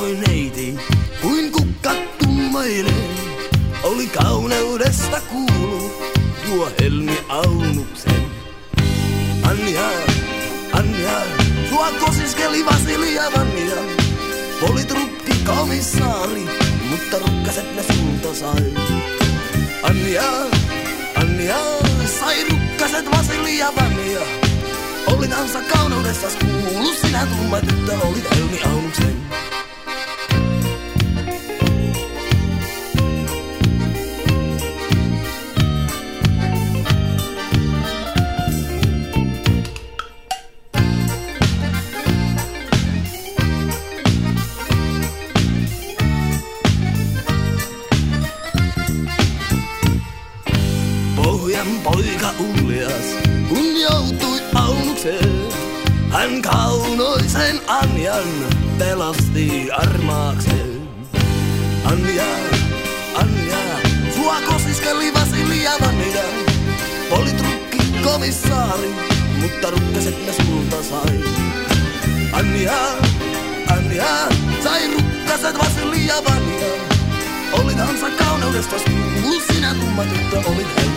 valkoin neiti, kuin kukkat tummailee. Oli kauneudesta kuulu tuo Helmi Aunuksen. Anja, Anja, sua kosiskeli Vasilia Vanja. Politrukki komissaari, mutta rukkaset ne sulta sai. Anja, Anja, sai rukkaset Vasilia Vanja. Olitansa kauneudessas kuulu, sinä tumma tyttö olit Helmi Aunuksen. Pohjan poika uljas, kun joutui Aunukseen. Hän kaunoisen Anjan pelasti armaakseen. Anja, Anja, sua kosiskeli Vasilia Vanja. Politrukki komissaari, mutta rukkaset ne sulta sai. Anja, Anja, sai rukkaset Vasilia Vanja. Olitansa kauneudesta kuulu, sinä tumma tyttö olit Helmi.